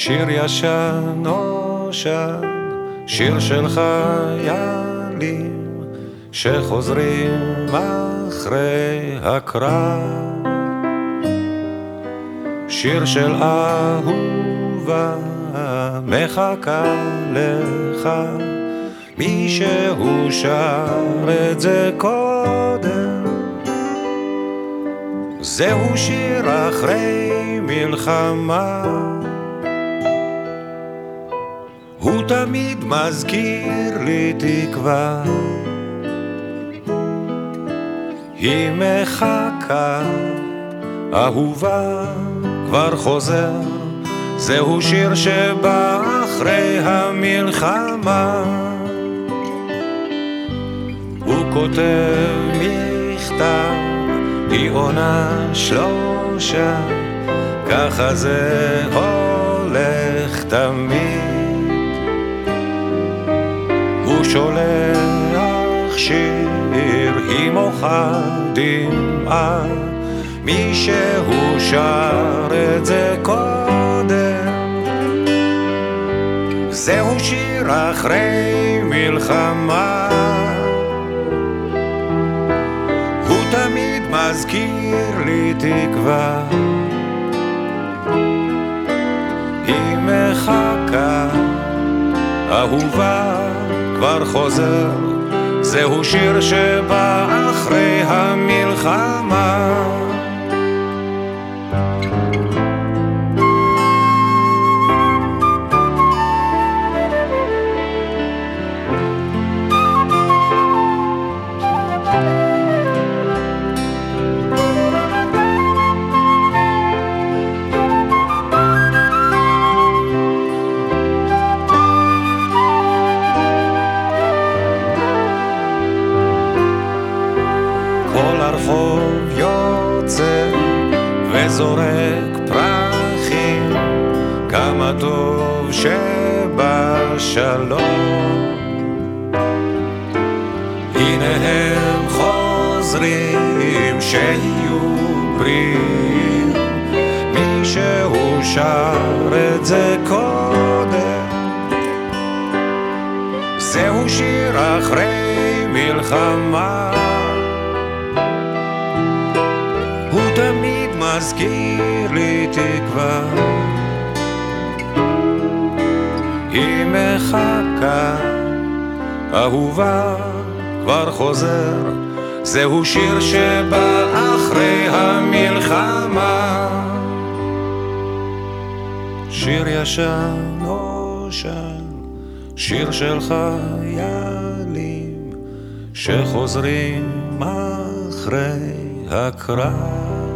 שיר ישן נושן, שיר של חיילים שחוזרים אחרי הקרב, שיר של אהובה מחכה לך, מישהו שר את זה קודם. זהו שיר אחרי מלחמה, הוא תמיד מזכיר לי תקווה, היא מחכה, אהובה כבר חוזר. זהו שיר שבא אחרי המלחמה, הוא כותב מכתב, היא עונה שלושה, ככה זה הולך תמיד. הוא שולח שיר, היא מוחה דמעה, מישהו שר את זה קודם. זהו שיר אחרי מלחמה, הוא תמיד מזכיר לי תקווה, היא מחכה, אהובה כבר חוזר. זהו שיר שבא אחרי המלחמה. כל הרחוב יוצא וזורק פרחים, כמה טוב שבשלום. הנה הם חוזרים, שיהיו בריאים, מישהו שר את זה קודם. זהו שיר אחרי מלחמה, הוא תמיד מזכיר לי תקווה, היא מחכה, אהובה כבר חוזר. זהו שיר שבא אחרי המלחמה, שיר ישן נושן, שיר של חיילים שחוזרים אחרי הקרב.